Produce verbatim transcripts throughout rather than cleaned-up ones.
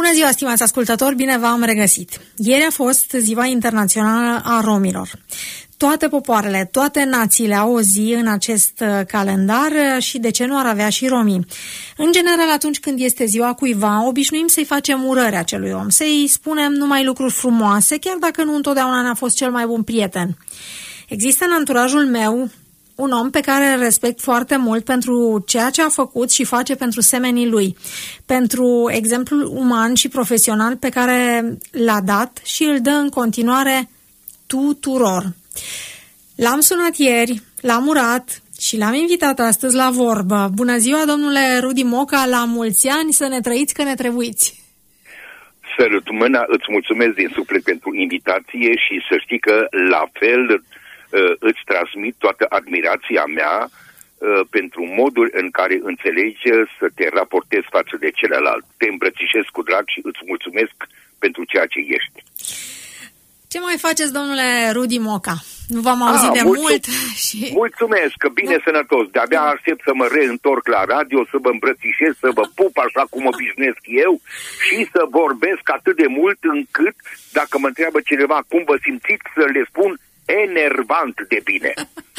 Bună ziua, stimați ascultători, bine v-am regăsit. Ieri a fost Ziua Internațională a Romilor. Toate popoarele, toate națiile au o zi în acest calendar și de ce nu ar avea și romii. În general, atunci când este ziua cuiva, obișnuim să-i facem urări acelui om, să-i spunem numai lucruri frumoase, chiar dacă nu întotdeauna ne-a fost cel mai bun prieten. Există în anturajul meu un om pe care îl respect foarte mult pentru ceea ce a făcut și face pentru semenii lui, pentru exemplul uman și profesional pe care l-a dat și îl dă în continuare tuturor. L-am sunat ieri, l-am urat și l-am invitat astăzi la vorbă. Bună ziua, domnule Rudi Moca, la mulți ani, să ne trăiți că ne trebuiți. Sărut mâna, îți mulțumesc din suflet pentru invitație și să știi că la fel îți transmit toată admirația mea pentru modul în care înțelegi să te raportezi față de celălalt. Te îmbrățișez cu drag și îți mulțumesc pentru ceea ce ești. Ce mai faceți, domnule Rudi Moca? Nu v-am auzit A, de mulțum- mult. Și... Mulțumesc, bine, sănătos. De-abia aștept să mă reîntorc la radio, să vă îmbrățișez, să vă pup așa cum obișnuiesc eu și să vorbesc atât de mult încât, dacă mă întreabă cineva cum vă simțiți, să le spun enervant de bine.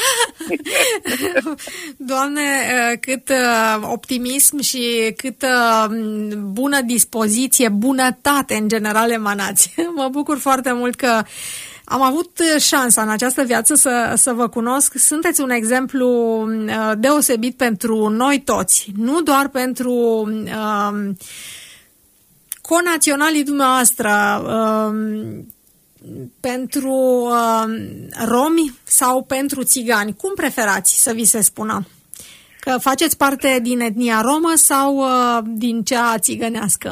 Doamne, cât optimism și cât bună dispoziție, bunătate în general emanați. Mă bucur foarte mult că am avut șansa în această viață să, să vă cunosc. Sunteți un exemplu deosebit pentru noi toți, nu doar pentru uh, conaționalii dumneavoastră, uh, pentru uh, romi sau pentru țigani. Cum preferați să vi se spună? Că faceți parte din etnia romă sau uh, din cea țigănească?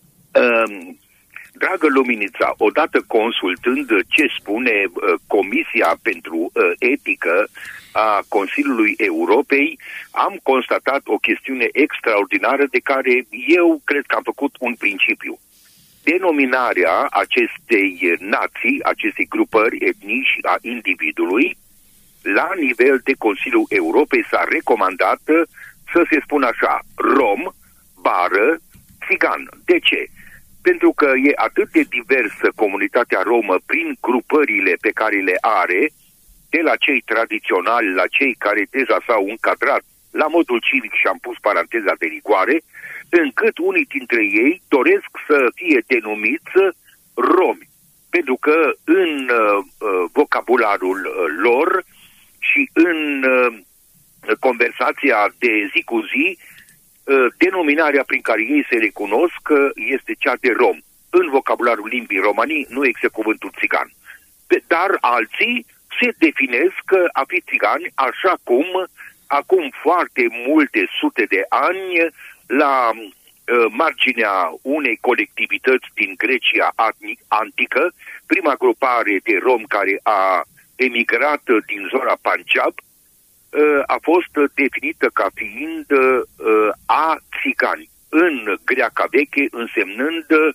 Um, dragă Luminița, odată consultând ce spune uh, Comisia pentru uh, Etică a Consiliului Europei, am constatat o chestiune extraordinară de care eu cred că am făcut un principiu. Denominarea acestei nații, acestei grupări etnici și a individului, la nivel de Consiliul Europei s-a recomandat să se spună așa, rom, bară, țigan. De ce? Pentru că e atât de diversă comunitatea romă prin grupările pe care le are, de la cei tradiționali, la cei care deja s-au încadrat la modul civic și am pus paranteza de rigoare, încât unii dintre ei doresc să fie denumiți romi. Pentru că în uh, vocabularul uh, lor și în uh, conversația de zi cu zi, uh, denominarea prin care ei se recunosc este cea de rom. În vocabularul limbii romanii nu există cuvântul țigan. Dar alții se definesc a fi țigani, așa cum acum foarte multe sute de ani, la uh, marginea unei colectivități din Grecia antică, prima grupare de romi care a emigrat din zona Punjab, uh, a fost definită ca fiind uh, a țigani, în greaca veche, însemnând uh,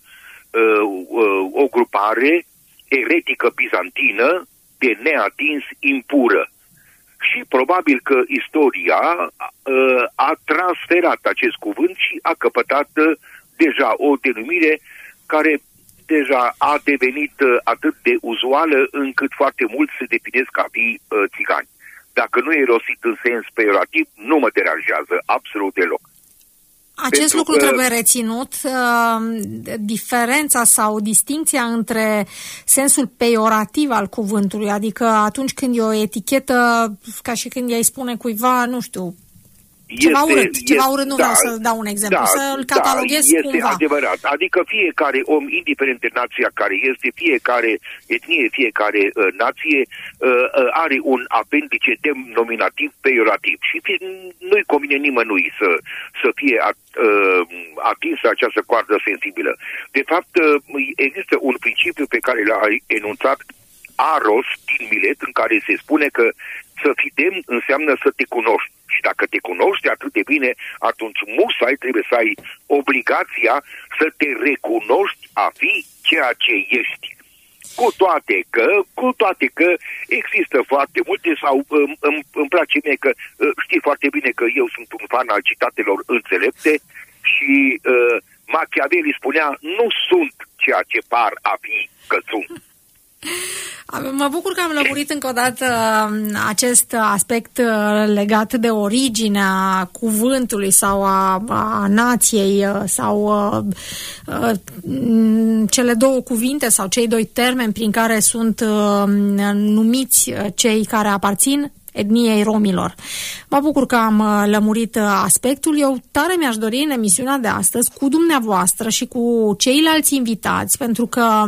uh, o grupare eretică bizantină de neatins, impură. Și probabil că istoria uh, a transferat acest cuvânt și a căpătat uh, deja o denumire care deja a devenit uh, atât de uzuală încât foarte mulți se definesc ca fi uh, țigani. Dacă nu e rostit în sens peiorativ, nu mă deranjează absolut deloc. Acest Pentru lucru că... trebuie reținut, uh, diferența sau distincția între sensul peiorativ al cuvântului, adică atunci când e o etichetă, ca și când ei spune cuiva, nu știu, ceva este, urât, este, ceva urât, nu da, vreau să dau un exemplu, da, să-l cataloghez da, este cumva. Adevărat, adică fiecare om, indiferent de nația care este, fiecare etnie, fiecare uh, nație uh, uh, are un apendice denominativ peiorativ și fie, nu-i convine nimănui să, să fie at, uh, atinsă această coardă sensibilă. De fapt, uh, există un principiu pe care l-a enunțat Aros din Milet, în care se spune că să fii demn înseamnă să te cunoști. Și dacă te cunoști atât de bine, atunci musai trebuie să ai obligația să te recunoști a fi ceea ce ești. Cu toate că, cu toate că există foarte multe, sau îmi, îmi, îmi place mie că știi foarte bine că eu sunt un fan al citatelor înțelepte și uh, Machiavelli spunea, nu sunt ceea ce par a fi că sunt. Mă bucur că am lămurit încă o dată acest aspect legat de originea cuvântului sau a, a nației sau a, a, cele două cuvinte sau cei doi termeni prin care sunt a, numiți cei care aparțin etniei romilor. Mă bucur că am lămurit aspectul. Eu tare mi-aș dori în emisiunea de astăzi cu dumneavoastră și cu ceilalți invitați, pentru că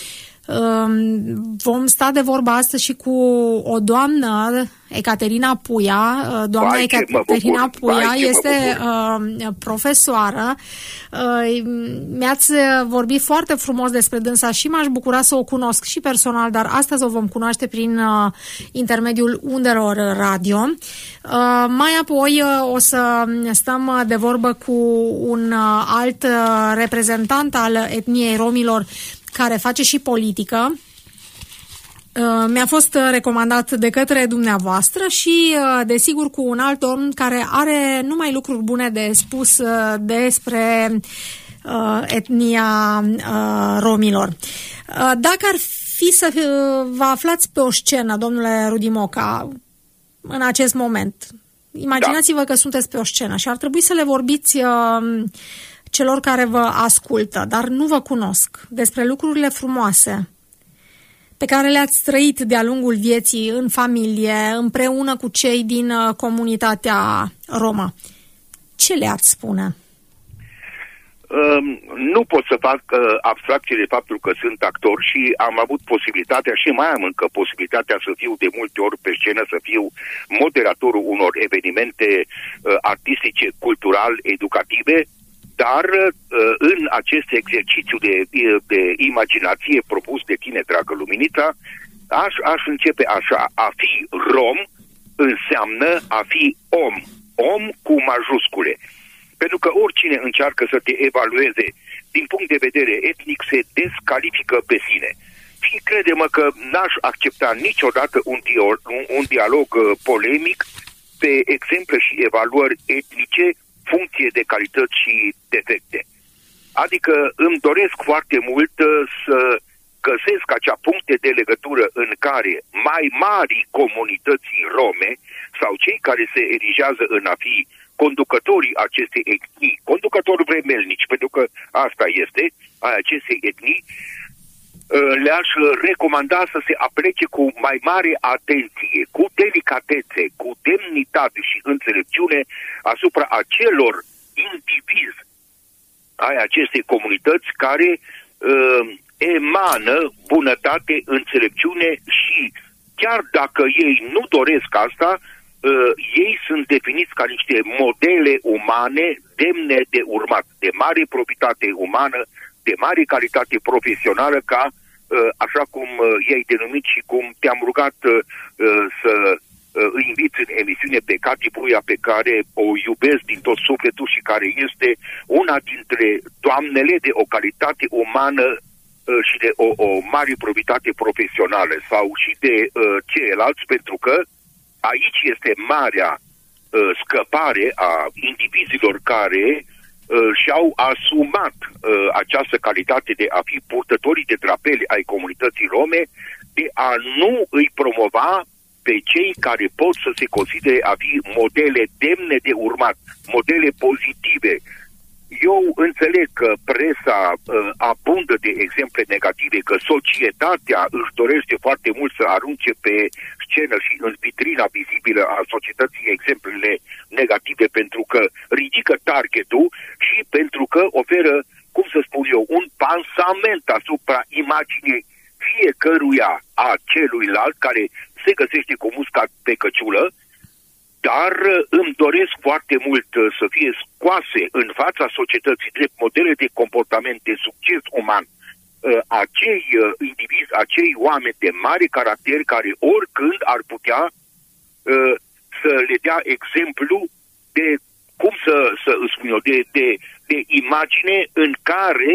vom sta de vorbă astăzi și cu o doamnă, Ecaterina Puia. Doamna Vai, Ecaterina Puia Vai, este uh, profesoară. Uh, mi-ați vorbit foarte frumos despre dânsa și m-aș bucura să o cunosc și personal, dar astăzi o vom cunoaște prin uh, intermediul undelor radio. Uh, mai apoi uh, o să stăm de vorbă cu un uh, alt uh, reprezentant al etniei romilor care face și politică. Mi-a fost recomandat de către dumneavoastră și, desigur, cu un alt om care are numai lucruri bune de spus despre etnia romilor. Dacă ar fi să vă aflați pe o scenă, domnule Rudi Moca, în acest moment, imaginați-vă da. că sunteți pe o scenă și ar trebui să le vorbiți celor care vă ascultă, dar nu vă cunosc, despre lucrurile frumoase pe care le-ați trăit de-a lungul vieții în familie, împreună cu cei din comunitatea romă. Ce le-ați spune? Um, nu pot să fac uh, abstracție de faptul că sunt actor și am avut posibilitatea și mai am încă posibilitatea să fiu de multe ori pe scenă, să fiu moderatorul unor evenimente uh, artistice, cultural, educative. Dar în acest exercițiu de, de imaginație propus de tine, dragă Luminița, aș, aș începe așa. A fi rom înseamnă a fi om. Om cu majuscule. Pentru că oricine încearcă să te evalueze din punct de vedere etnic se descalifică pe sine. Și crede-mă că n-aș accepta niciodată un, dio- un, un dialog polemic pe exemple și evaluări etnice funcție de calități și defecte. Adică îmi doresc foarte mult să găsesc acea puncte de legătură în care mai mari comunității rome sau cei care se erigează în a fi conducătorii acestei etnii, conducători vremelnici, pentru că asta este, a acestei etnii, le-aș recomanda să se aplece cu mai mare atenție, cu delicatețe, cu demnitate și înțelepciune asupra acelor indivizi ai acestei comunități care uh, emană bunătate, înțelepciune și chiar dacă ei nu doresc asta, uh, ei sunt definiți ca niște modele umane demne de urmat, de mare proprietate umană, de mare calitate profesională, ca așa cum i-ai denumit și cum te-am rugat să îi invit în emisiune pe Cati Puia, pe care o iubesc din tot sufletul și care este una dintre doamnele de o calitate umană și de o, o mare probitate profesională, sau și de uh, ceilalți, pentru că aici este marea uh, scăpare a indivizilor care și-au asumat uh, această calitate de a fi purtătorii de drapeli ai comunității rome, de a nu îi promova pe cei care pot să se considere a fi modele demne de urmat, modele pozitive. Eu înțeleg că presa uh, abundă de exemple negative, că societatea își dorește foarte mult să arunce pe scenă și în vitrina vizibilă a societății exemplele negative, pentru că ridică targetul și pentru că oferă, cum să spun eu, un pansament asupra imaginii fiecăruia a celuilalt care se găsește cu musca pe căciulă. Dar îmi doresc foarte mult să fie scoase în fața societății drept modele de comportament de succes uman acei indivizi, acei oameni de mare caracter care oricând ar putea să le dea exemplu de, cum să, să îți spun eu, de, de, de imagine în care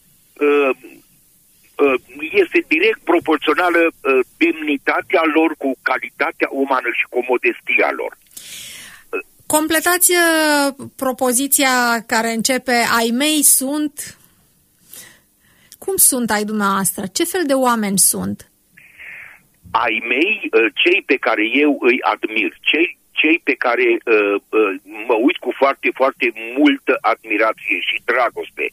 este direct proporțională demnitatea lor cu calitatea umană și cu modestia lor. Completați uh, propoziția care începe ai mei sunt... Cum sunt ai dumneavoastră? Ce fel de oameni sunt? Ai mei, uh, cei pe care eu îi admir, cei, cei pe care uh, uh, mă uit cu foarte, foarte multă admirație și dragoste.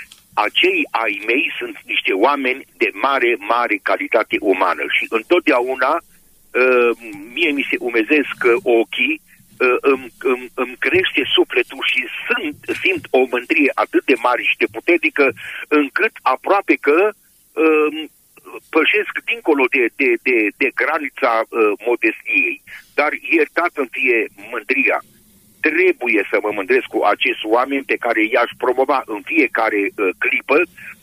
Acei ai mei sunt niște oameni de mare, mare calitate umană și întotdeauna uh, mie mi se umezesc ochii, uh, îmi, îmi, îmi crește sufletul și sunt, simt o mândrie atât de mare și de puternică încât aproape că uh, pășesc dincolo de, de, de, de granița uh, modestiei. Dar iertați-mi fie mândria. Trebuie să mă mândresc cu acești oameni pe care i-aș promova în fiecare uh, clipă.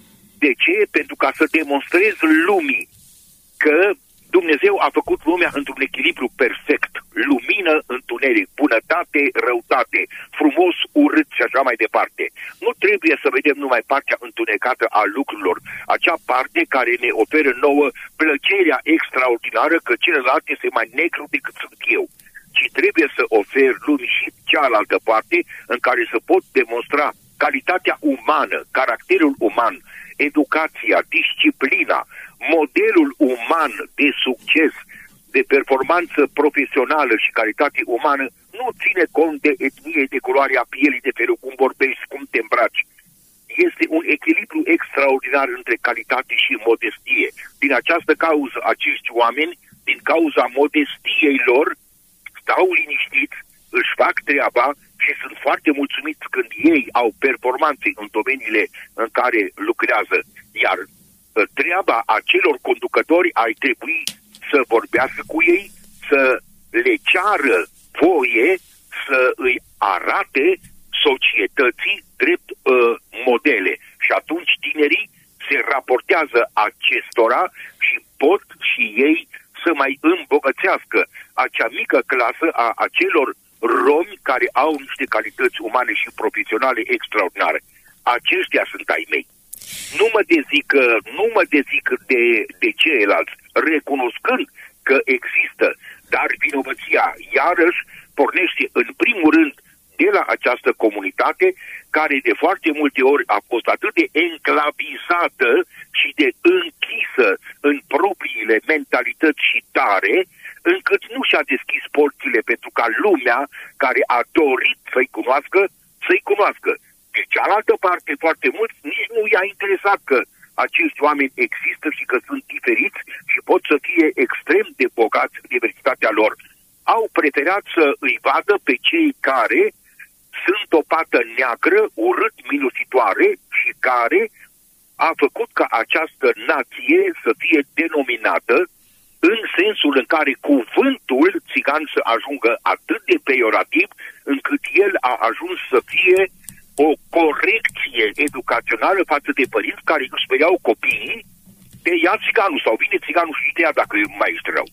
De ce? Pentru ca să demonstrez lumii că Dumnezeu a făcut lumea într-un echilibru perfect. Lumină, întuneric, bunătate, răutate, frumos, urât și așa mai departe. Nu trebuie să vedem numai partea întunecată a lucrurilor, acea parte care ne oferă nouă plăcerea extraordinară că celălalt este mai negru decât sunt eu. Ci trebuie să ofer lumii și cealaltă parte în care să pot demonstra calitatea umană, caracterul uman, educația, disciplina, modelul uman de succes, de performanță profesională și calitate umană nu ține cont de etnie, de culoarea pielii, de felul cum vorbești, cum te îmbraci. Este un echilibru extraordinar între calitate și modestie. Din această cauză, acești oameni, din cauza modestiei lor, stau liniștiți, își fac treaba și sunt foarte mulțumiți când ei au performanțe în domeniile în care lucrează. Iar treaba acelor conducători ar trebui să vorbească cu ei, să le ceară voie să îi arate societății drept uh, modele. Și atunci tinerii se raportează acestora și pot și ei să mai îmbogățească acea mică clasă a acelor romi care au niște calități umane și profesionale extraordinare. Aceștia sunt ai mei. Nu mă dezic, nu mă dezic de, de ceilalți, recunoscând că există, dar vinovăția iarăși pornește în primul rând de la această comunitate care de foarte multe ori a fost atât de enclavizată și de închisă în propriile mentalități și tare, încât nu și-a deschis porțile pentru ca lumea care a dorit să-i cunoască, să-i cunoască. De cealaltă parte, foarte mulți nici nu i-a interesat că acești oameni există și că sunt diferiți și pot să fie extrem de bogați în diversitatea lor. Au preferat să îi vadă pe cei care sunt o pată neagră, urât, minusitoare și care a făcut ca această nație să fie denominată în sensul în care cuvântul țigan să ajungă atât de peiorativ încât el a ajuns să fie o corecție educațională față de părinți care își speriau copiii de ia țiganul sau vine țiganul și te ia dacă mai ești rău.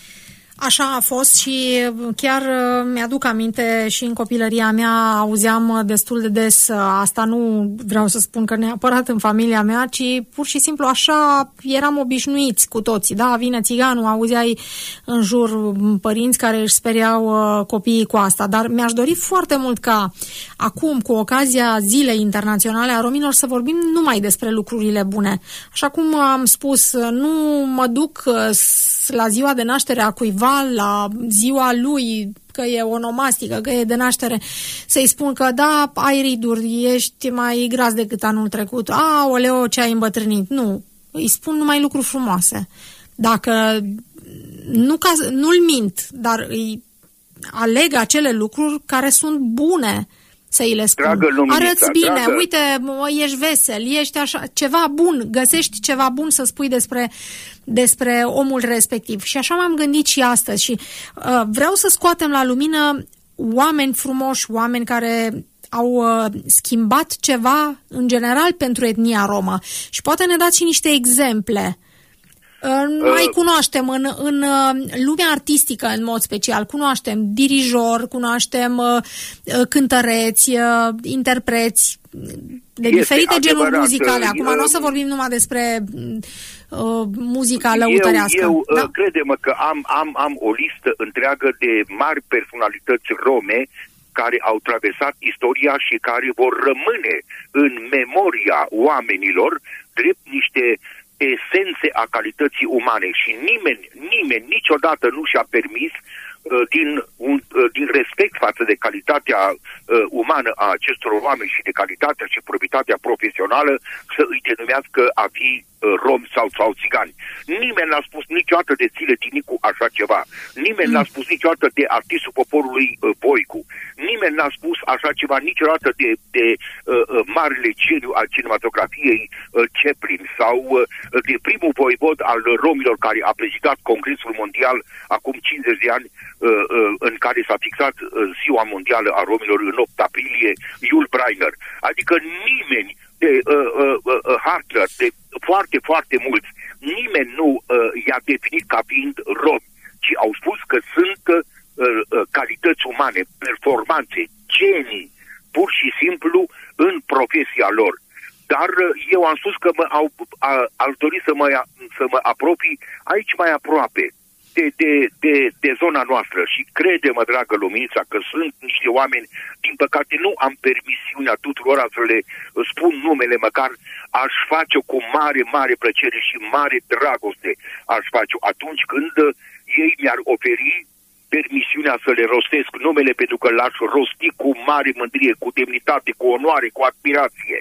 Așa a fost și chiar mi-aduc aminte și în copilăria mea auzeam destul de des asta, nu vreau să spun că neapărat în familia mea, ci pur și simplu așa eram obișnuiți cu toții, da, vine țiganul, auzeai în jur părinți care își speriau copiii cu asta, dar mi-aș dori foarte mult ca acum, cu ocazia Zilei Internaționale a Romilor, să vorbim numai despre lucrurile bune. Așa cum am spus, nu mă duc la ziua de naștere a cuiva, la ziua lui, că e onomastică, că e de naștere, să-i spun că da, ai riduri, ești mai gras decât anul trecut, aoleo, ce ai îmbătrânit. Nu, îi spun numai lucruri frumoase. Dacă nu ca, nu-l mint, dar îi aleg acele lucruri care sunt bune să îi le spun. Arăți bine, dragă. Uite, ești vesel, ești așa, ceva bun, găsești ceva bun să spui despre, despre omul respectiv. Și așa m-am gândit și astăzi și uh, vreau să scoatem la lumină oameni frumoși, oameni care au uh, schimbat ceva în general pentru etnia romă. Și poate ne dați și niște exemple. Uh, mai cunoaștem în, în lumea artistică în mod special, cunoaștem dirijori, cunoaștem uh, cântăreți, uh, interpreți de este diferite genuri muzicale. Acum eu, nu o să vorbim numai despre uh, muzica lăutărească. Eu, eu da? crede-mă că am, am, am o listă întreagă de mari personalități rome care au traversat istoria și care vor rămâne în memoria oamenilor drept niște esențe a calității umane. Și nimeni, nimeni niciodată nu și-a permis din, un, din respect față de calitatea uh, umană a acestor oameni și de calitatea și probitatea profesională să îi denumească a fi uh, romi sau, sau țigani. Nimeni n-a spus niciodată de Țile Tinicu așa ceva. Nimeni mm. n-a spus niciodată de artistul poporului uh, Voicu. Nimeni n-a spus așa ceva niciodată de, de uh, uh, marele geniu al cinematografiei uh, Chaplin sau uh, de primul voivod al romilor care a prezidat Congresul Mondial acum cincizeci de ani, în care s-a fixat Ziua Mondială a Romilor în opt aprilie, Yul Brynner. Adică nimeni de uh, uh, uh, Hartler, de foarte, foarte mulți, nimeni nu uh, i-a definit ca fiind romi, ci au spus că sunt uh, uh, calități umane, performanțe, genii, pur și simplu în profesia lor. Dar uh, eu am spus că mă, au, a, aș dori să mă, să mă apropii aici mai aproape De, de, de, de zona noastră și crede-mă, dragă Luminița, că sunt niște oameni, din păcate nu am permisiunea tuturor să le spun numele, măcar aș face cu mare, mare plăcere și mare dragoste aș face atunci când ei mi-ar oferi permisiunea să le rostesc numele, pentru că l-aș rosti cu mare mândrie, cu demnitate, cu onoare, cu admirație.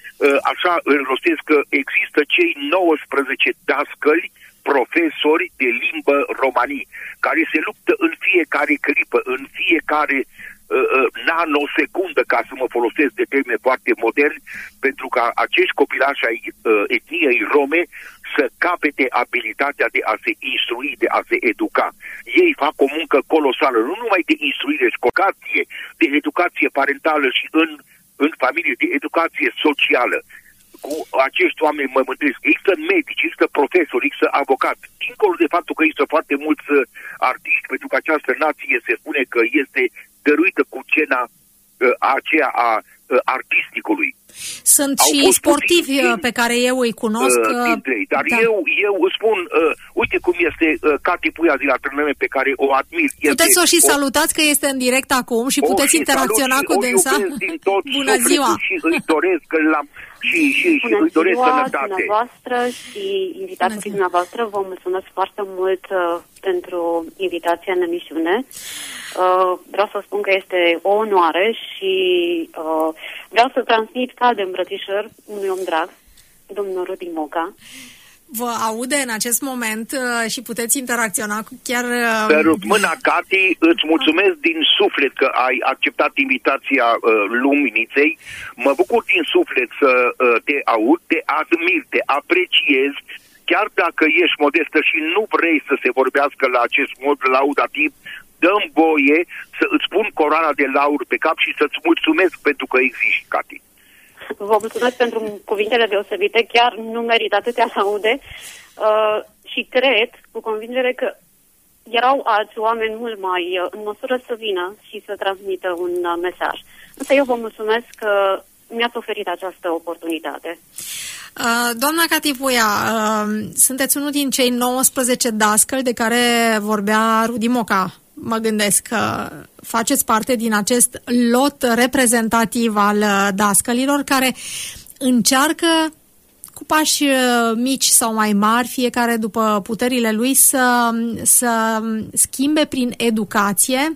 Așa îl rostesc că există cei nouăsprezece dascăli profesori de limbă romanii, care se luptă în fiecare clipă, în fiecare uh, uh, nanosecundă, ca să mă folosesc de termeni foarte moderni, pentru ca acești copilași ai uh, etniei rome să capete abilitatea de a se instrui, de a se educa. Ei fac o muncă colosală, nu numai de instruire și educație, de educație parentală și în, în familie, de educație socială. Cu acești oameni mă mândresc. Există medici, există profesori, există avocați. Dincolo de faptul că există foarte mulți uh, artiști, pentru că această nație se spune că este dăruită cu cena uh, aceea a uh, artisticului. Sunt Au și sportivi puțin, pe care eu îi cunosc. Uh, dintre ei. Dar da. eu, eu îți spun, uh, uite cum este uh, Cati Puia de la Trnăve, pe care o admir. Puteți să o și o, salutați, că este în direct acum și puteți și interacționa cu dânsa. Din tot Bună ziua! Și îi doresc că l-am și, și, și îi doresc ziua, sănătate. Dumneavoastră și invitații dumneavoastră, vă mulțumesc foarte mult uh, pentru invitația în emisiune. Uh, vreau să spun că este o onoare și uh, vreau să transmit calde îmbrățișări unui om drag, domnul Rudi Moca. Vă aude în acest moment uh, și puteți interacționa cu chiar... Uh... Sărut mâna, Cati, îți mulțumesc din suflet că ai acceptat invitația uh, Luminiței. Mă bucur din suflet să uh, te aud, te admir, te apreciez, chiar dacă ești modestă și nu vrei să se vorbească la acest mod laudativ, dă-mi voie să îți pun coroana de laur pe cap și să-ți mulțumesc pentru că existi, Cati. Vă mulțumesc pentru cuvintele deosebite, chiar nu merit atâtea laude uh, și cred cu convingere că erau alți oameni mult mai uh, în măsură să vină și să transmită un uh, mesaj. Însă eu vă mulțumesc că mi-ați oferit această oportunitate. Uh, doamna Cati Puia, uh, sunteți unul din cei nouăsprezece dascăli de care vorbea Rudi Moca. Mă gândesc că faceți parte din acest lot reprezentativ al dascălilor care încearcă cu pași mici sau mai mari, fiecare după puterile lui, să, să schimbe prin educație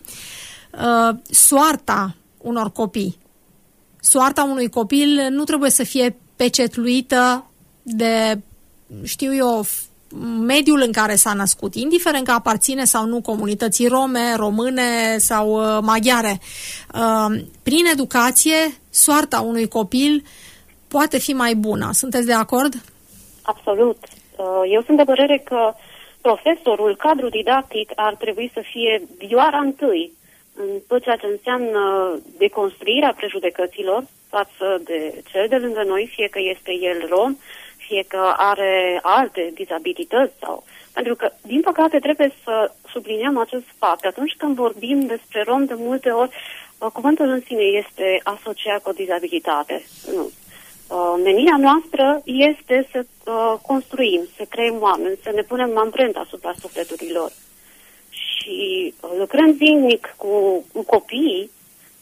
soarta unor copii. Soarta unui copil nu trebuie să fie pecetluită de, știu eu, mediul în care s-a născut, indiferent că aparține sau nu comunității rome, române sau uh, maghiare. Uh, prin educație, soarta unui copil poate fi mai bună. Sunteți de acord? Absolut. Uh, eu sunt de părere că profesorul, cadrul didactic ar trebui să fie vioara întâi în tot ceea ce înseamnă deconstruirea prejudecăților față de cel de lângă noi, fie că este el rom, fie că are alte dizabilități sau... Pentru că, din păcate, trebuie să subliniem acest fapt. Atunci când vorbim despre rom, de multe ori, cuvântul în sine este asociat cu o dizabilitate. Nu. Menirea noastră este să construim, să creăm oameni, să ne punem amprenta asupra sufletului lor. Și lucrând zilnic cu, cu copiii,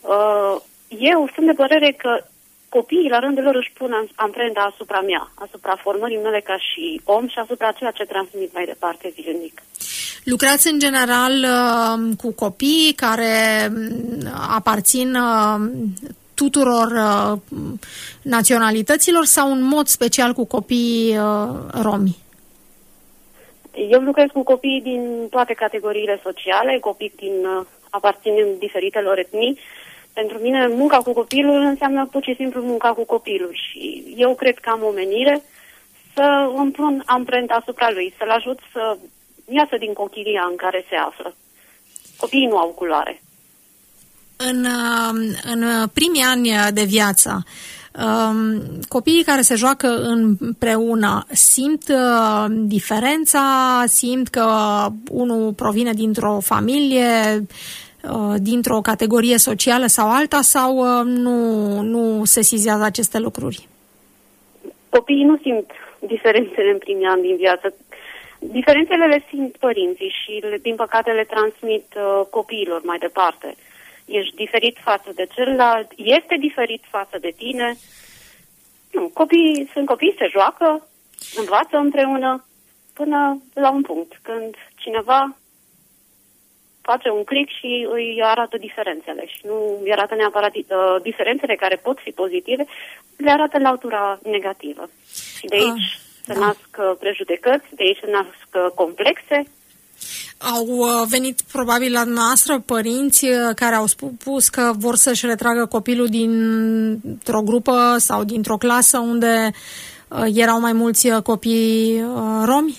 Eu sunt de părere că copiii, la rândul lor, își pun amprenta asupra mea, asupra formării mele ca și om și asupra ceea ce transmit mai departe zilnic. Lucrați în general cu copii care aparțin tuturor naționalităților sau în mod special cu copiii romi? Eu lucrez cu copii din toate categoriile sociale, copii din aparținând diferitelor etnii. Pentru mine, munca cu copilul înseamnă pur și simplu munca cu copilul și eu cred că am o menire să îmi pun amprenta asupra lui, să-l ajut să iasă din cochilia în care se află. Copiii nu au culoare. În, în primii ani de viață, copiii care se joacă împreună simt diferența, simt că unul provine dintr-o familie, dintr-o categorie socială sau alta, sau nu, nu sesizează aceste lucruri? Copiii nu simt diferențele în primii ani din viață. Diferențele le simt părinții și, din păcate, le transmit uh, copiilor mai departe. Ești diferit față de celălalt, este diferit față de tine. Nu, copiii sunt copii, se joacă, învață împreună, până la un punct, când cineva face un click și îi arată diferențele și nu îi arată neapărat uh, diferențele care pot fi pozitive, le arată latura negativă. Și de aici ah, se da. nasc prejudecăți, de aici se nasc complexe. Au venit probabil la noastră părinți care au spus că vor să-și retragă copilul dintr-o grupă sau dintr-o clasă unde erau mai mulți copii romi?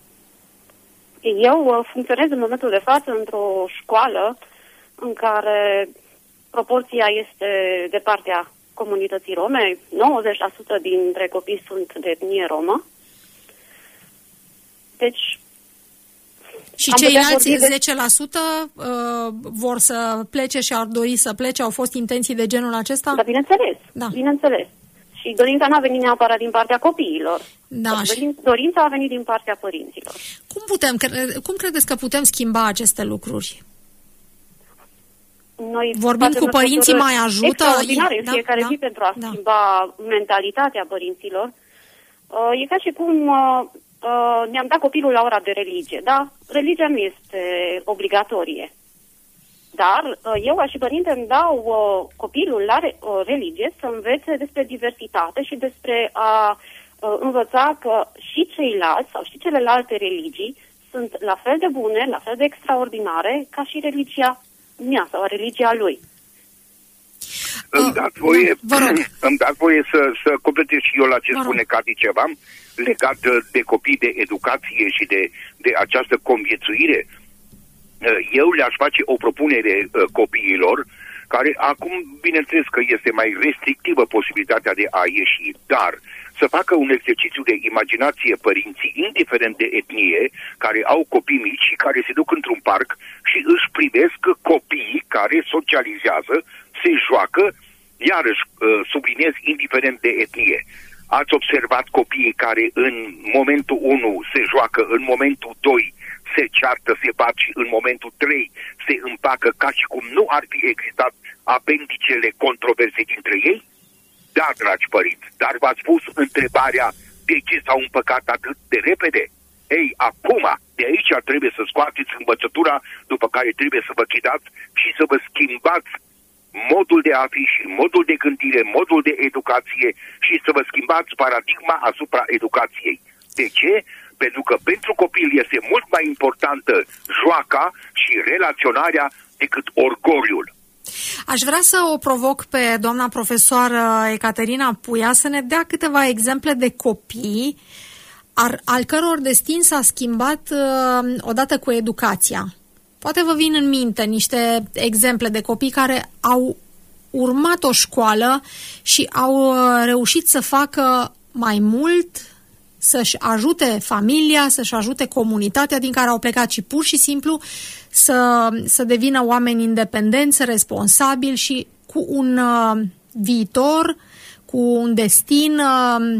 Eu funcționez în momentul de față într-o școală în care proporția este de partea comunității rome. nouăzeci la sută dintre copii sunt de etnie romă. Deci și ceilalți zece la sută uh, vor să plece și ar dori să plece? Au fost intenții de genul acesta? Da, bineînțeles. Da. bineînțeles. Și dorința n-a venit neapărat din partea copiilor. Da, și... Dorința a venit din partea părinților. Cum putem, cum credeți că putem schimba aceste lucruri? Noi vorbim cu părinții, mai ajută? Extraordinare în da, fiecare da, zi pentru a da. schimba mentalitatea părinților. Uh, e ca și cum uh, uh, ne-am dat copilul la ora de religie, da? Religia nu este obligatorie. Dar uh, eu, ca și părinte, îmi dau uh, copilul la re- uh, religie să învețe despre diversitate și despre a uh, învăța că și ceilalți sau și celelalte religii sunt la fel de bune, la fel de extraordinare ca și religia mea sau religia lui. Îmi dați voie, îmi dați voie să, să completez și eu la ce spune Cati ceva legat de copii, de educație și de, de această conviețuire. Eu le-aș face o propunere copiilor, care acum, bineînțeles că este mai restrictivă posibilitatea de a ieși, dar să facă un exercițiu de imaginație părinții, indiferent de etnie, care au copii mici și care se duc într-un parc și își privesc copiii care socializează, se joacă, iarăși subliniez, indiferent de etnie. Ați observat copiii care în momentul unu se joacă, în momentul doi se ceartă, se bat și în momentul trei se împacă ca și cum nu ar fi existat apendicele controverse dintre ei? Da, dragi părinți, dar v-ați pus întrebarea de ce s-au împăcat atât de repede? Ei, acum, de aici trebuie să scoateți învățătura, după care trebuie să vă chidați și să vă schimbați modul de a fi și modul de gândire, modul de educație și să vă schimbați paradigma asupra educației. De ce? Pentru că pentru copil este mult mai importantă joaca și relaționarea decât orgoliul. Aș vrea să o provoc pe doamna profesoară Ecaterina Puia să ne dea câteva exemple de copii ar, al căror destin s-a schimbat uh, odată cu educația. Poate vă vin în minte niște exemple de copii care au urmat o școală și au reușit să facă mai mult, să-și ajute familia, să-și ajute comunitatea din care au plecat și pur și simplu să, să devină oameni independenți, responsabili și cu un uh, viitor, cu un destin uh,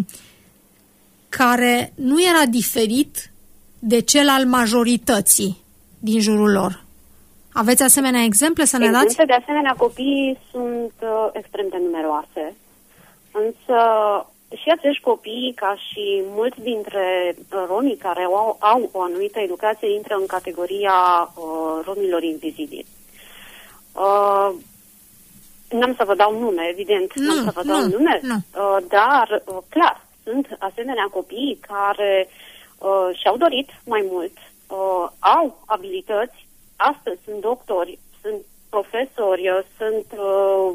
care nu era diferit de cel al majorității din jurul lor. Aveți asemenea exemple să ne exemple dați? de asemenea copii sunt uh, extrem de numeroase. Însă și acești copii, ca și mulți dintre romii care au, au o anumită educație, intră în categoria uh, romilor invizibili. Uh, n-am să vă dau nume, evident, nu, n-am să vă dau nu, nume, nu. Uh, dar, uh, clar, sunt asemenea copii care uh, și-au dorit mai mult, uh, au abilități, astăzi sunt doctori, sunt profesori, uh, sunt uh,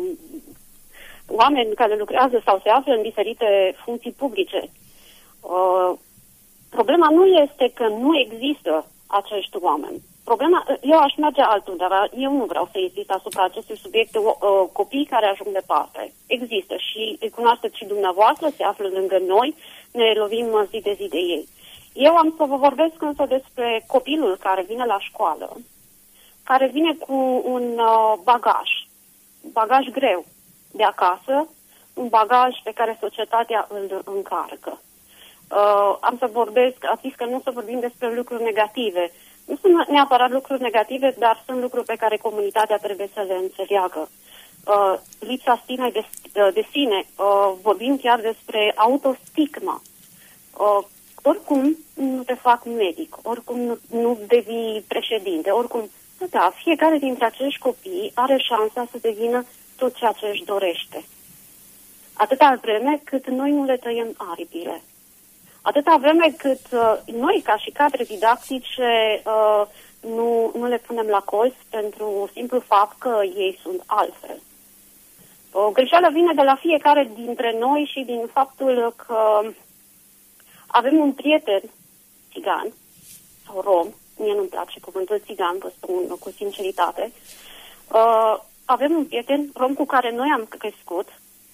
oameni care lucrează sau se află în diferite funcții publice. Uh, problema nu este că nu există acești oameni. Problema, eu aș merge altul, dar eu nu vreau să insist asupra acestui subiect. Uh, copiii care ajung departe există și îi cunoașteți și dumneavoastră, se află lângă noi, ne lovim zi de zi de ei. Eu am să vă vorbesc însă despre copilul care vine la școală, care vine cu un uh, bagaj, bagaj greu de acasă, un bagaj pe care societatea îl încarcă. Uh, am să vorbesc, ați zis că nu să vorbim despre lucruri negative. Nu sunt neapărat lucruri negative, dar sunt lucruri pe care comunitatea trebuie să le înțeleagă. Uh, lipsa stimei de, de sine, uh, vorbim chiar despre autostigma. Uh, oricum nu te fac medic, oricum nu, nu devii președinte, oricum, da, fiecare dintre acești copii are șansa să devină tot ceea ce își dorește. Atâta vreme cât noi nu le tăiem aripile. Atâta vreme cât uh, noi, ca și cadre didactice, uh, nu, nu le punem la colț pentru simplu fapt că ei sunt altfel. O greșeală vine de la fiecare dintre noi și din faptul că avem un prieten țigan sau rom, mie nu-mi place cuvântul țigan, vă spun cu sinceritate, uh, avem un prieten rom cu care noi am crescut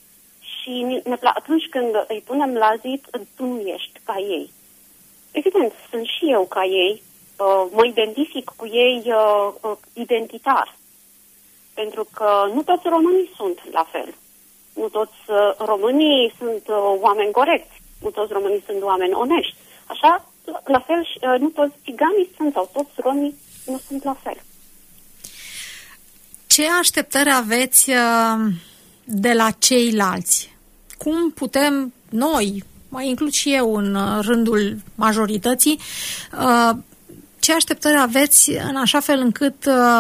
și ne, atunci când îi punem la zi, tu nu ești ca ei. Evident, sunt și eu ca ei, uh, mă identific cu ei uh, uh, identitar, pentru că nu toți românii sunt la fel. Nu toți uh, românii sunt uh, oameni corecți, nu toți românii sunt oameni onești. Așa, la fel, uh, nu toți țiganii sunt sau toți romii nu sunt la fel. Ce așteptări aveți de la ceilalți? Cum putem noi, mă includ și eu în rândul majorității, ce așteptări aveți în așa fel încât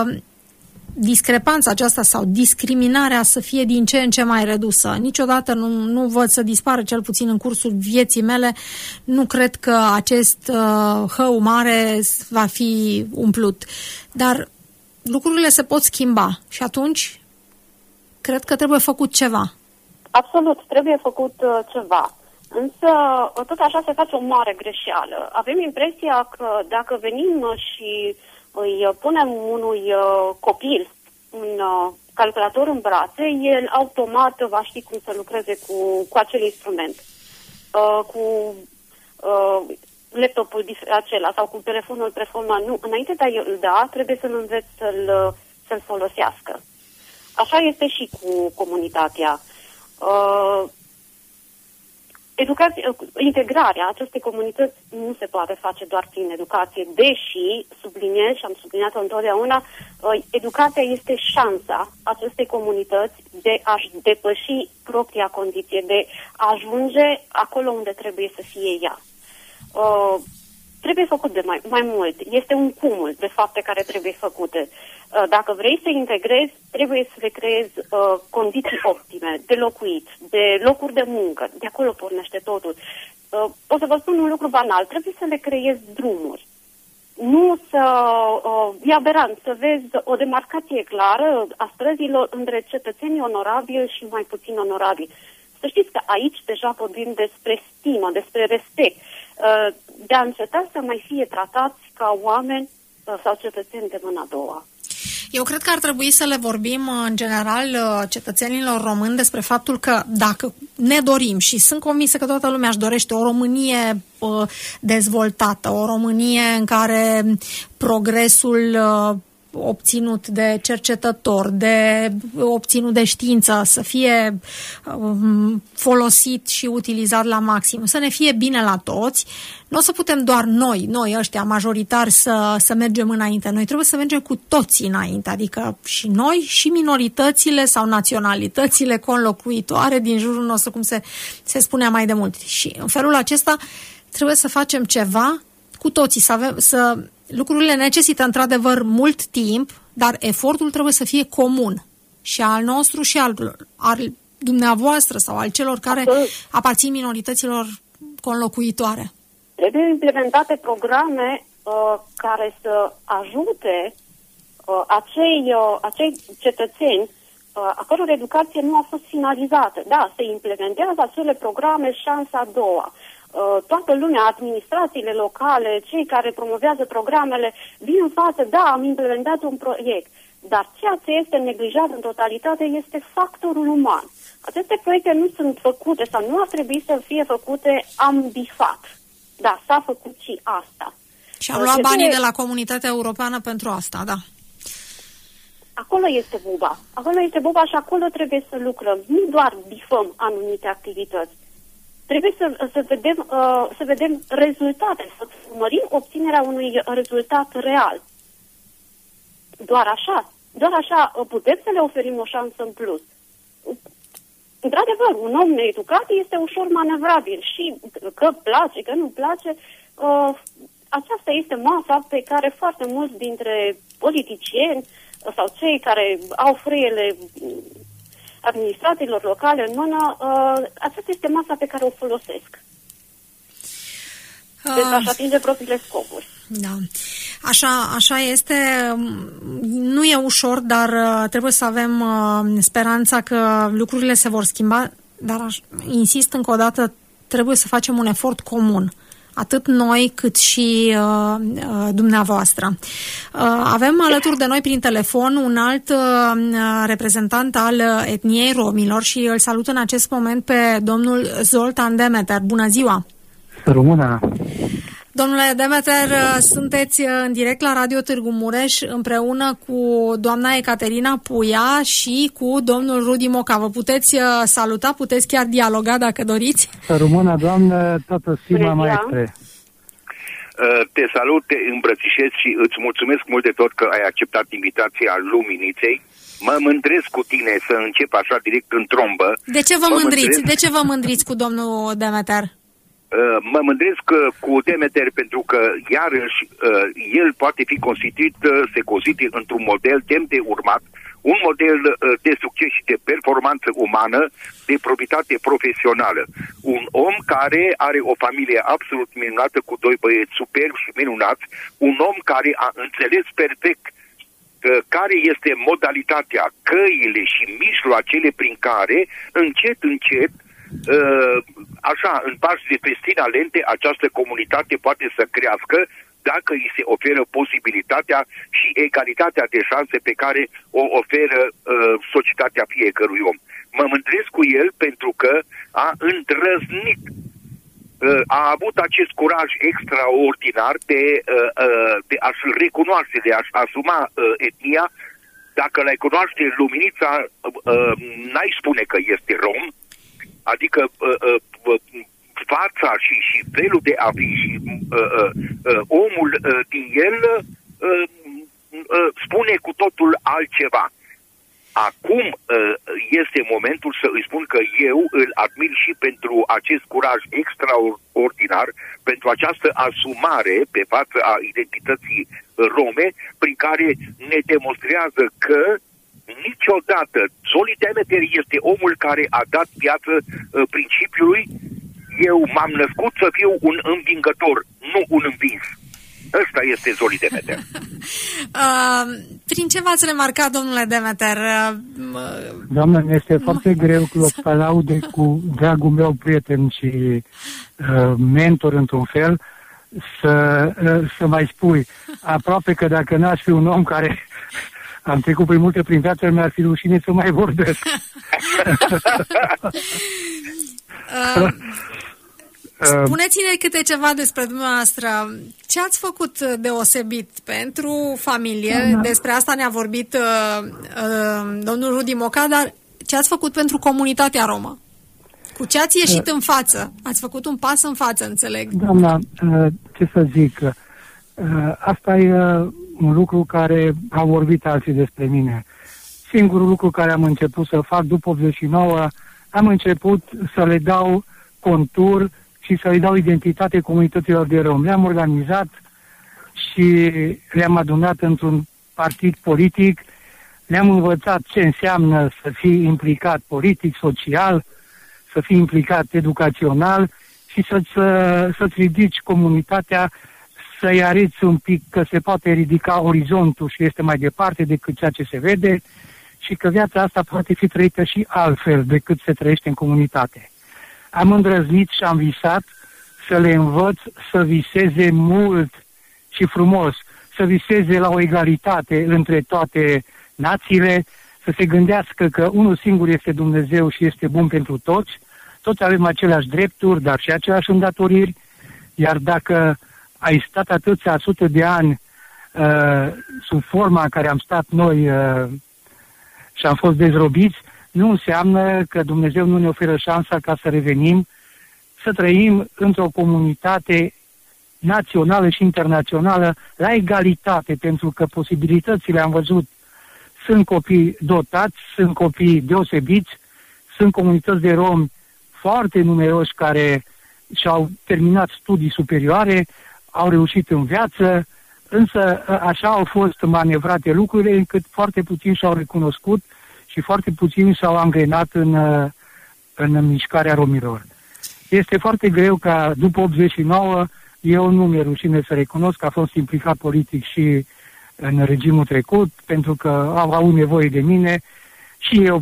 discrepanța aceasta sau discriminarea să fie din ce în ce mai redusă? Niciodată nu, nu văd să dispară, cel puțin în cursul vieții mele. Nu cred că acest hău mare va fi umplut. Dar lucrurile se pot schimba și atunci cred că trebuie făcut ceva. Absolut, trebuie făcut uh, ceva. Însă tot așa se face o mare greșeală. Avem impresia că dacă venim și îi punem unui uh, copil un uh, calculator în brațe, el automat va ști cum să lucreze cu, cu acel instrument. Uh, cu uh, laptopul acela sau cu telefonul preformat. Nu, înainte de a-l da, trebuie să-l înveți să-l, să-l folosească. Așa este și cu comunitatea. Uh, educație, integrarea acestei comunități nu se poate face doar prin educație, deși, subliniez și am subliniat-o întotdeauna, uh, educația este șansa acestei comunități de a-și depăși propria condiție, de a ajunge acolo unde trebuie să fie ea. Uh, trebuie făcut de mai, mai mult. Este un cumul de fapte care trebuie făcute. Uh, dacă vrei să integrezi, trebuie să le creezi uh, condiții optime, de locuit, de locuri de muncă. De acolo pornește totul. Uh, o să vă spun un lucru banal. Trebuie să le creezi drumuri. Nu să... Uh, e aberant să vezi o demarcație clară a străzilor între cetățenii onorabili și mai puțin onorabili. Să știți că aici deja vorbim despre stimă, despre respect, de a înceta să mai fie tratați ca oameni sau cetățeni de mâna a doua. Eu cred că ar trebui să le vorbim în general cetățenilor români despre faptul că dacă ne dorim, și sunt convinsă că toată lumea își dorește o Românie dezvoltată, o Românie în care progresul obținut de cercetător, de obținut de știință, să fie um, folosit și utilizat la maxim, să ne fie bine la toți. Nu o să putem doar noi, noi ăștia majoritari să, să mergem înainte. Noi trebuie să mergem cu toții înainte, adică și noi și minoritățile sau naționalitățile conlocuitoare din jurul nostru, cum se, se spunea mai de mult. Și în felul acesta trebuie să facem ceva cu toții, să avem, să, lucrurile necesită într-adevăr mult timp, dar efortul trebuie să fie comun. Și al nostru și al, al dumneavoastră sau al celor care aparțin minorităților conlocuitoare. Trebuie implementate programe uh, care să ajute uh, acei, uh, acei cetățeni uh, a căror educație nu a fost finalizată. Da, se implementează acele programe șansa a doua. Uh, toată lumea, administrațiile locale, cei care promovează programele, vin în față, da, am implementat un proiect. Dar ceea ce este neglijat în totalitate este factorul uman. Aceste proiecte nu sunt făcute sau nu ar trebui să fie făcute ambifat. Da, s-a făcut și asta. Și am luat banii de la Comunitatea Europeană pentru asta, da. Acolo este buba. Acolo este buba și acolo trebuie să lucrăm. Nu doar bifăm anumite activități. Trebuie să, să, vedem, uh, să vedem rezultate, să urmărim obținerea unui rezultat real. Doar așa. Doar așa putem să le oferim o șansă în plus. Într-adevăr, un om needucat este ușor manevrabil și că place, că nu place, uh, aceasta este masa pe care foarte mulți dintre politicieni sau cei care au frâiele administrațiilor locale în mână, uh, aceasta este masa pe care o folosesc. Uh. Pentru a-și atinge propriile scopuri. Da. Așa, așa este. Nu e ușor, dar trebuie să avem speranța că lucrurile se vor schimba, dar insist încă o dată, trebuie să facem un efort comun, atât noi cât și uh, dumneavoastră. Uh, avem alături de noi prin telefon un alt uh, reprezentant al etniei romilor și îl salut în acest moment pe domnul Zoltan Demeter. Bună ziua! Rămână! Domnule Demeter, sunteți în direct la Radio Târgu Mureș împreună cu doamna Ecaterina Puia și cu domnul Rudi Moca. Vă puteți saluta, puteți chiar dialoga dacă doriți. Să rămână, doamnă, toată stima maestre. Te salut, te îmbrățișez și îți mulțumesc mult de tot că ai acceptat invitația Luminiței. Mă mândresc cu tine să încep așa direct în trombă. De ce vă mă mândriți? Mândresc... De ce vă mândriți cu domnul Demeter? Mă mândresc cu Demeter pentru că, iarăși, el poate fi constituit, se constituie într-un model demn de urmat, un model de succes și de performanță umană, de probitate profesională. Un om care are o familie absolut minunată cu doi băieți superbi și minunați, un om care a înțeles perfect care este modalitatea, căile și mijloacele prin care, încet, încet, așa, în pași de festina lente, această comunitate poate să crească dacă îi se oferă posibilitatea și egalitatea de șanse pe care o oferă uh, societatea fiecărui om. Mă mândresc cu el pentru că a îndrăznit, uh, a avut acest curaj extraordinar de, uh, uh, de a-și recunoaște, de a-și asuma uh, etnia. Dacă l-ai cunoaște Luminița, uh, uh, n-ai spune că este rom. Adică uh, uh, fața și, și felul de a fi și uh, uh, uh, omul uh, din el uh, uh, spune cu totul altceva. Acum uh, este momentul să îi spun că eu îl admir și pentru acest curaj extraordinar, pentru această asumare pe față a identității rome, prin care ne demonstrează că niciodată Zoltan Demeter este omul care a dat viață uh, principiului eu m-am născut să fiu un învingător, nu un învins. Ăsta este Zoltan Demeter. uh, prin ce v-ați remarcat, domnule Demeter? Uh, Doamne, mi este foarte greu să laude cu dragul meu prieten și uh, mentor într-un fel, să, uh, să mai spui. Aproape că dacă n-aș fi un om care am trecut prin multe prin viață, mi-ar fi rușine să mai vorbesc. uh, Spuneți-ne câte ceva despre dumneavoastră. Ce ați făcut deosebit pentru familie? Da. Despre asta ne-a vorbit uh, uh, domnul Rudi Moca, dar ce ați făcut pentru comunitatea romă? Cu ce ați ieșit uh, în față? Ați făcut un pas în față, înțeleg. Doamna, uh, ce să zic, uh, asta e uh, un lucru care a vorbit alții despre mine. Singurul lucru care am început să fac după optzeci și nouă, am început să le dau contur și să le dau identitate comunităților de romi. Le-am organizat și le-am adunat într-un partid politic, le-am învățat ce înseamnă să fii implicat politic, social, să fii implicat educațional și să-ți, să-ți ridici comunitatea, să-i arăți un pic că se poate ridica orizontul și este mai departe decât ceea ce se vede și că viața asta poate fi trăită și altfel decât se trăiește în comunitate. Am îndrăznit și am visat să le învăț să viseze mult și frumos, să viseze la o egalitate între toate națiile, să se gândească că unul singur este Dumnezeu și este bun pentru toți, toți avem aceleași drepturi, dar și aceleași îndatoriri, iar dacă ai stat atâția sute de ani uh, sub forma în care am stat noi uh, și am fost dezrobiți, nu înseamnă că Dumnezeu nu ne oferă șansa ca să revenim, să trăim într-o comunitate națională și internațională la egalitate, pentru că posibilitățile, am văzut, sunt copii dotați, sunt copii deosebiți, sunt comunități de romi foarte numeroși care și-au terminat studii superioare, au reușit în viață, însă așa au fost manevrate lucrurile încât foarte puțini și-au recunoscut și foarte puțini s-au angrenat în, în mișcarea romilor. Este foarte greu ca după optzeci și nouă, eu nu mi-e rușine să recunosc că a fost implicat politic și în regimul trecut, pentru că au avut nevoie de mine și eu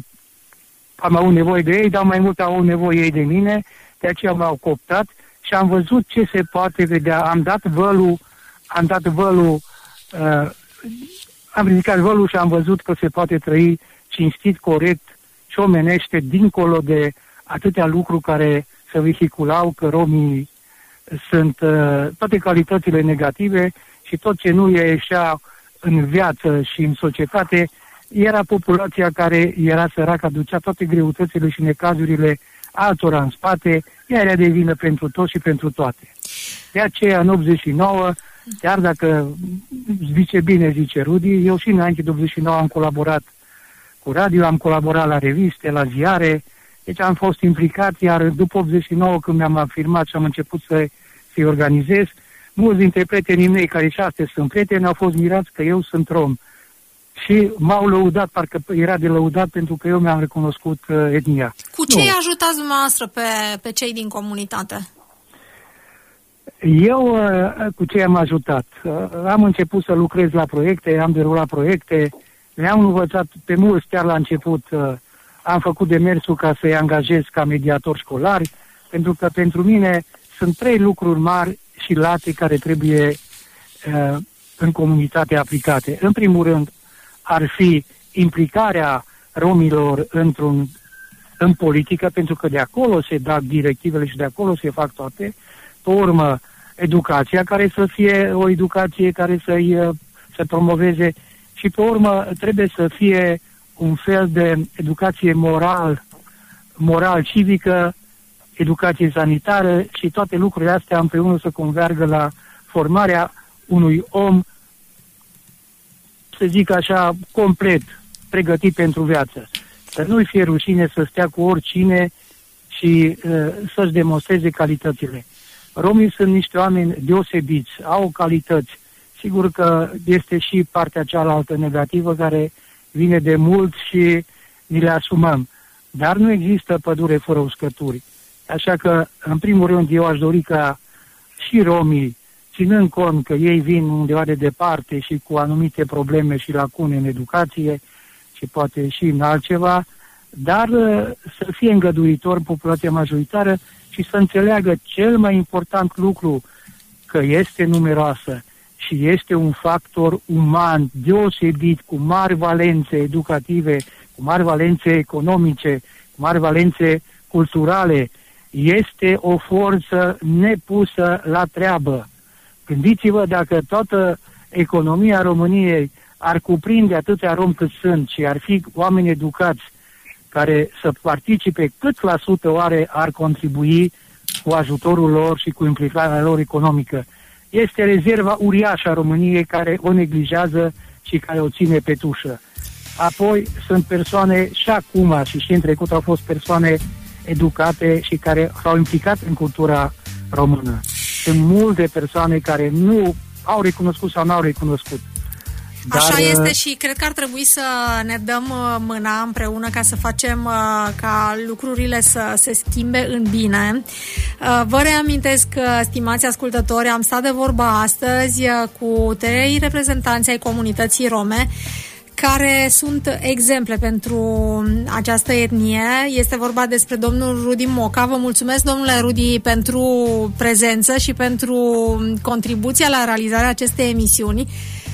am avut nevoie de ei, dar mai mult au avut nevoie ei de mine, de aceea m-au cooptat și am văzut ce se poate vedea. Am dat vălul, am dat vălul, uh, am ridicat vălul și am văzut că se poate trăi cinstit, corect și omenește, dincolo de atâtea lucruri care se vehiculau, că romii sunt uh, toate calitățile negative și tot ce nu ieșea în viață și în societate era populația care era săracă, aducea toate greutățile și necazurile altora în spate, ea era de vină pentru toți și pentru toate. De aceea, în optzeci și nouă, chiar dacă zice bine, zice Rudi, eu și înainte de optzeci și nouă am colaborat cu radio, am colaborat la reviste, la ziare, deci am fost implicat, iar după optzeci și nouă, când mi-am afirmat și am început să, să-i organizez, mulți dintre prietenii mei, care și astăzi sunt prieteni, au fost mirați că eu sunt rom. Și m-au lăudat, parcă era de lăudat, pentru că eu mi-am recunoscut uh, etnia. Cu ce îi ajutați dumneavoastră pe, pe cei din comunitate? Eu uh, cu ce am ajutat? Uh, am început să lucrez la proiecte, am derulat proiecte, le-am învățat pe mulți chiar la început. Uh, am făcut demersul ca să-i angajez ca mediatori școlari, pentru că pentru mine sunt trei lucruri mari și late care trebuie uh, în comunitate aplicate. În primul rând, ar fi implicarea romilor într-un, în politică, pentru că de acolo se dau directivele și de acolo se fac toate. Pe urmă, educația, care să fie o educație care să-i să promoveze și pe urmă trebuie să fie un fel de educație moral, moral-civică, educație sanitară și toate lucrurile astea împreună să convergă la formarea unui om, să zic așa, complet pregătit pentru viață. Să nu-i fie rușine să stea cu oricine și uh, să-și demonstreze calitățile. Romii sunt niște oameni deosebiți, au calități. Sigur că este și partea cealaltă negativă care vine de mult și ni le asumăm. Dar nu există pădure fără uscături. Așa că, în primul rând, eu aș dori ca și romii, ținând cont că ei vin undeva de departe și cu anumite probleme și lacune în educație și poate și în altceva, dar să fie îngăduitor populația majoritară și să înțeleagă cel mai important lucru, că este numeroasă și este un factor uman deosebit, cu mari valențe educative, cu mari valențe economice, cu mari valențe culturale. este o forță nepusă la treabă. Gândiți-vă dacă toată economia României ar cuprinde atâția romi cât sunt și ar fi oameni educați care să participe, cât la sută oare ar contribui cu ajutorul lor și cu implicarea lor economică. Este rezerva uriașă a României care o neglijează și care o ține pe tușă. Apoi sunt persoane și acum și și în trecut au fost persoane educate și care s-au implicat în cultura română. Sunt multe persoane care nu au recunoscut sau n-au recunoscut. Dar, așa este și cred că ar trebui să ne dăm mâna împreună ca să facem ca lucrurile să se schimbe în bine. Vă reamintesc, stimați ascultători, am stat de vorbă astăzi cu trei reprezentanți ai comunității rome care sunt exemple pentru această etnie. Este vorba despre domnul Rudi Moca. Vă mulțumesc, domnule Rudi, pentru prezență și pentru contribuția la realizarea acestei emisiuni.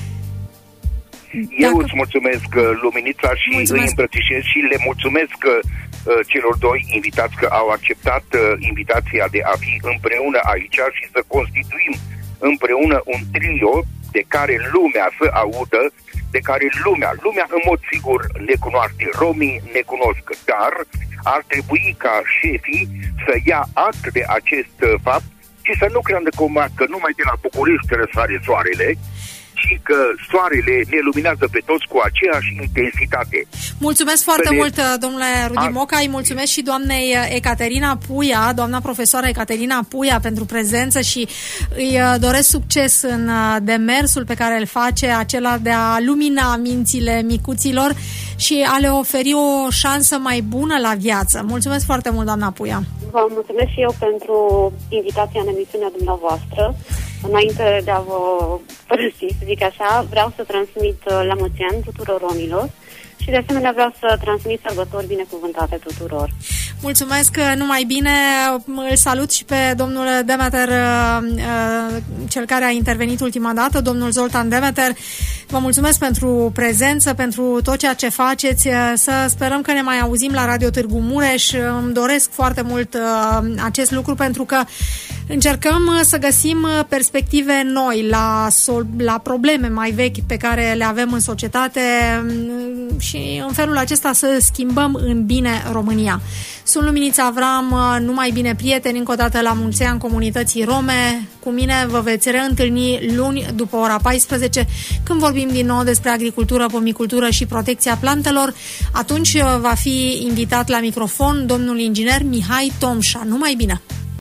Eu Dacă... îți mulțumesc, Luminița, și mulțumesc. Îi îmbrățișez și le mulțumesc uh, celor doi invitați că au acceptat uh, invitația de a fi împreună aici și să constituim împreună un trio de care lumea să audă, de care lumea, lumea în mod sigur ne cunoaște, romii ne cunosc, dar ar trebui ca șefii să ia act de acest uh, fapt și să nu creadă că numai de la București răsare soarele, și că soarele ne luminează pe toți cu aceeași intensitate. Mulțumesc foarte ne... mult, domnule Rudi Moca, îi mulțumesc și doamnei Ecaterina Puia, doamna profesoară Ecaterina Puia, pentru prezență și îi doresc succes în demersul pe care îl face, acela de a lumina mințile micuților și a le oferi o șansă mai bună la viață. Mulțumesc foarte mult, doamna Puia. Vă mulțumesc și eu pentru invitația în emisiunea dumneavoastră. Înainte de a vă părăsi, să zic așa, vreau să transmit la mulți ani tuturor romilor și de asemenea vreau să transmit sărbători binecuvântate tuturor. Mulțumesc, numai bine. Îl salut și pe domnul Demeter, cel care a intervenit ultima dată, domnul Zoltan Demeter. Vă mulțumesc pentru prezență, pentru tot ceea ce faceți. Să sperăm că ne mai auzim la Radio Târgu Mureș. Îmi doresc foarte mult acest lucru pentru că încercăm să găsim perspective noi la, la probleme mai vechi pe care le avem în societate și în felul acesta să schimbăm în bine România. Sunt Luminița Avram, numai bine prieteni, încă o dată la mulți ani comunității rome. Cu mine vă veți reîntâlni luni după ora paisprezece, când vorbim din nou despre agricultură, pomicultură și protecția plantelor. Atunci va fi invitat la microfon domnul inginer Mihai Tomșa. Numai bine!